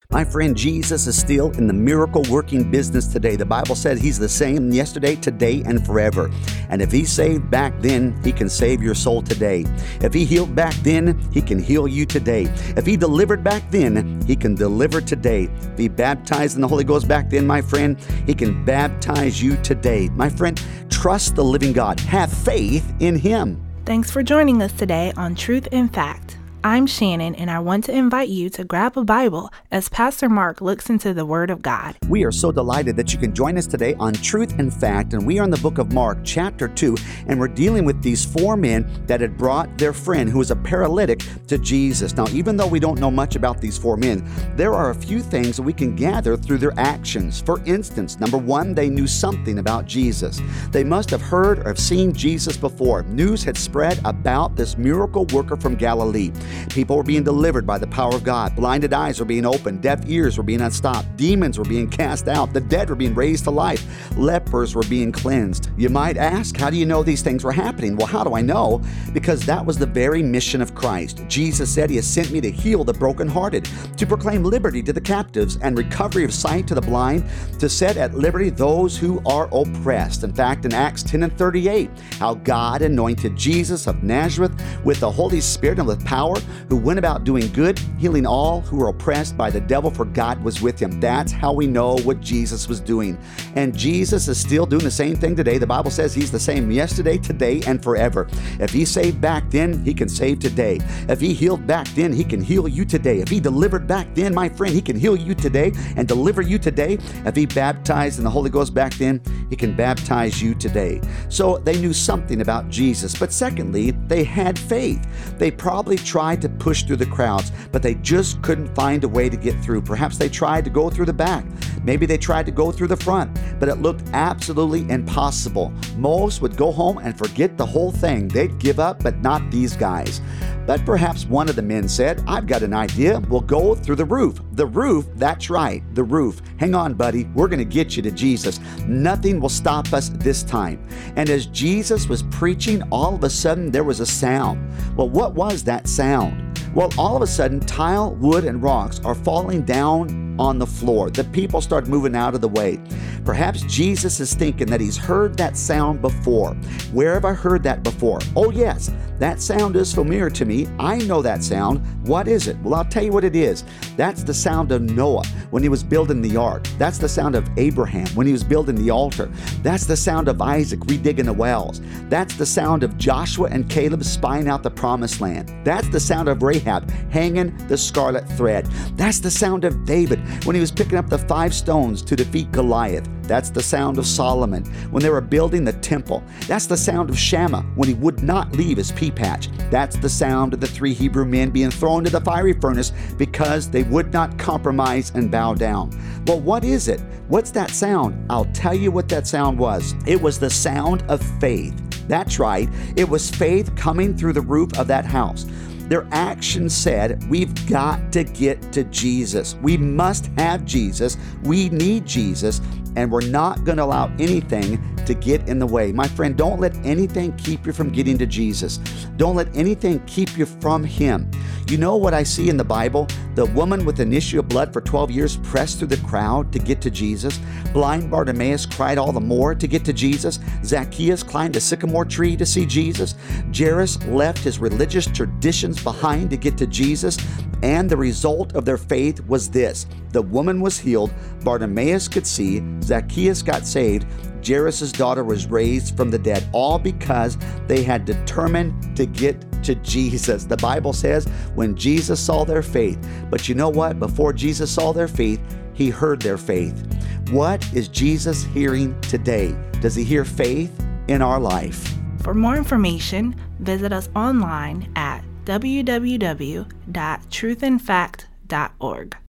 My friend, Jesus is still in the miracle-working business today. The Bible said He's the same yesterday, today, and forever. And if He saved back then, He can save your soul today. If He healed back then, He can heal you today. If He delivered back then, He can deliver today. If He baptized in the Holy Ghost back then, my friend, He can baptize you today. My friend, trust the living God. Have faith in Him. Thanks for joining us today on Truth in Fact. I'm Shannon, and I want to invite you to grab a Bible as Pastor Mark looks into the Word of God. We are so delighted that you can join us today on Truth and Fact, and we are in the book of Mark, chapter 2, and we're dealing with these 4 men that had brought their friend who was a paralytic to Jesus. Now, even though we don't know much about these 4 men, there are a few things that we can gather through their actions. For instance, number 1, they knew something about Jesus. They must have heard or have seen Jesus before. News had spread about this miracle worker from Galilee. People were being delivered by the power of God. Blinded eyes were being opened. Deaf ears were being unstopped. Demons were being cast out. The dead were being raised to life. Lepers were being cleansed. You might ask, how do you know these things were happening? Well, how do I know? Because that was the very mission of Christ. Jesus said He has sent me to heal the brokenhearted, to proclaim liberty to the captives and recovery of sight to the blind, to set at liberty those who are oppressed. In fact, in Acts 10 and 38, how God anointed Jesus of Nazareth with the Holy Spirit and with power, who went about doing good, healing all who were oppressed by the devil, for God was with Him. That's how we know what Jesus was doing. And Jesus is still doing the same thing today. The Bible says He's the same yesterday, today, and forever. If He saved back then, He can save today. If He healed back then, He can heal you today. If He delivered back then, my friend, He can heal you today and deliver you today. If He baptized in the Holy Ghost back then, He can baptize you today. So they knew something about Jesus. But secondly, they had faith. They probably tried to push through the crowds, but they just couldn't find a way to get through. Perhaps they tried to go through the back. Maybe they tried to go through the front, but it looked absolutely impossible. Most would go home and forget the whole thing. They'd give up, but not these guys. But perhaps one of the men said, I've got an idea. We'll go through the roof. The roof, that's right, the roof. Hang on, buddy. We're going to get you to Jesus. Nothing will stop us this time. And as Jesus was preaching, all of a sudden there was a sound. Well, what was that sound? Well, all of a sudden, tile, wood, and rocks are falling down on the floor. The people start moving out of the way. Perhaps Jesus is thinking that He's heard that sound before. Where have I heard that before? Oh yes, that sound is familiar to me. I know that sound. What is it? Well, I'll tell you what it is. That's the sound of Noah when he was building the ark. That's the sound of Abraham when he was building the altar. That's the sound of Isaac redigging the wells. That's the sound of Joshua and Caleb spying out the promised land. That's the sound of Rahab hanging the scarlet thread. That's the sound of David when he was picking up the 5 stones to defeat Goliath. That's the sound of Solomon when they were building the temple. That's the sound of Shammah when he would not leave his pea patch. That's the sound of the 3 Hebrew men being thrown into the fiery furnace because they would not compromise and bow down. Well, what is it? What's that sound? I'll tell you what that sound was. It was the sound of faith. That's right. It was faith coming through the roof of that house. Their actions said, we've got to get to Jesus. We must have Jesus. We need Jesus. And we're not going to allow anything to get in the way. My friend, don't let anything keep you from getting to Jesus. Don't let anything keep you from Him. You know what I see in the Bible? The woman with an issue of blood for 12 years pressed through the crowd to get to Jesus. Blind Bartimaeus cried all the more to get to Jesus. Zacchaeus climbed a sycamore tree to see Jesus. Jairus left his religious traditions behind to get to Jesus. And the result of their faith was this. The woman was healed. Bartimaeus could see. Zacchaeus got saved. Jairus' daughter was raised from the dead, all because they had determined to get to Jesus. The Bible says when Jesus saw their faith, but you know what? Before Jesus saw their faith, He heard their faith. What is Jesus hearing today? Does He hear faith in our life? For more information, visit us online at www.truthandfact.org.